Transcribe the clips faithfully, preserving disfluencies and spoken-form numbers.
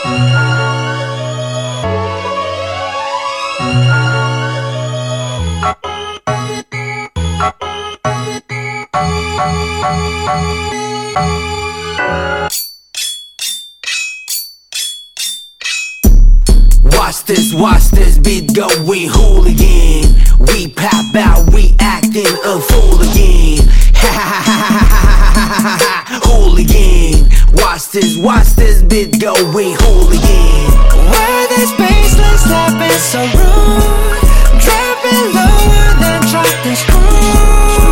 Watch this, watch this beat going hooligan. We pop out, we acting a fool again. Ha ha ha ha ha ha ha, hooligan. Watch this, watch this beat going hooligan. Where this baseline slapping so rude, dropping lower than drop the screw.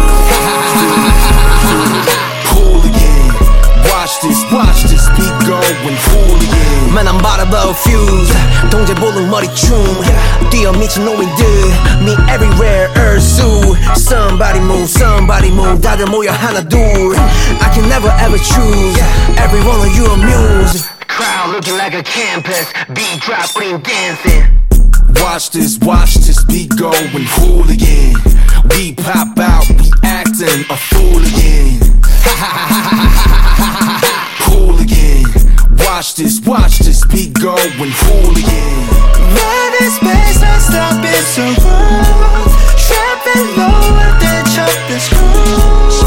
Hooligan. Watch this, watch this beat going hooligan. Man, I'm about to blow a fuse. 동제 볼은 머리춤. 뛰어 미친 놈이들. Me everywhere, Ursu. Somebody move, somebody move. 다들 모여 하나 둘. I can never ever choose. Every one of you amuse. Crowd looking like a campus. Beat drop, we dancing. Watch this, watch this beat going hooligan. We pop out, we acting a fool again. Hooligan. Watch this, watch this beat going hooligan. Where this baseline slapping so rude, dropping lower than drop the screw.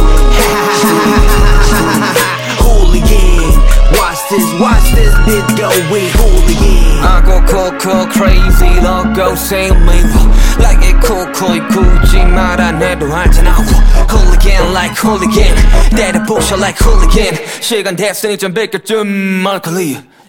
Hooligan. Watch this, watch this beat going hooligan. I go cool, cool, crazy, don't go same me. Like it cool, cool, 굳이 말 안 해도 알잖아. Hooligan like hooligan, 때려 부셔 like hooligan. 시간 됐으니 좀 비켜 좀 멀컬리.